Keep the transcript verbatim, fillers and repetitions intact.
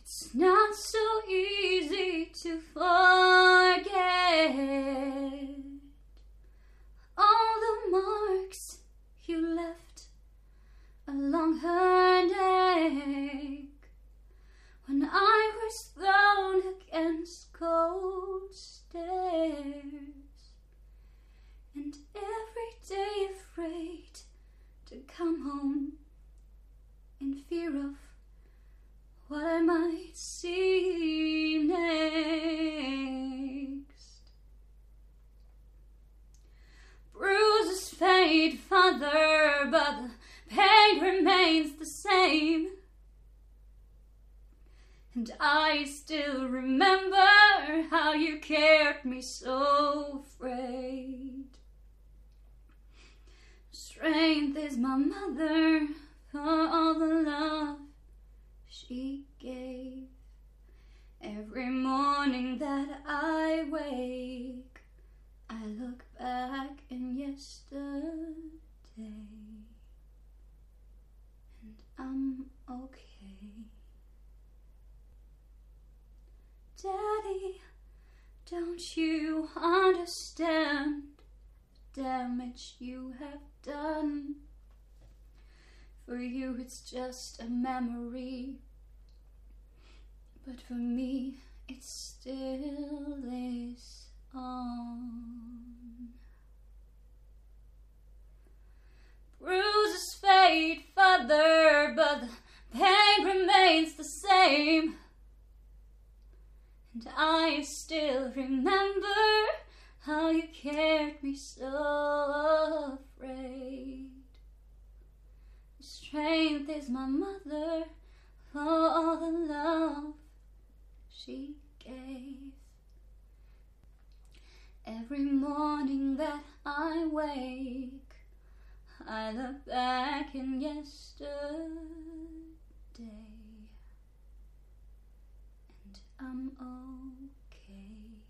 It's not so easy to forget all the marks you left along her neck when I was thrown against cold stairs, and every day afraid to come home in fear of what I might see next. Bruises fade further, but the pain remains the same, and I still remember how you cared me so afraid. Strength is my mother for all the love she gave. Every morning that I wake, I look back in yesterday, and I'm okay. Daddy, don't you understand the damage you have done? For you it's just a memory, but for me it still is on. Bruises fade further, but the pain remains the same, and I still remember how you cared me so afraid. Strength is my mother for all the love she gave. Every morning that I wake, I look back in yesterday, and I'm okay.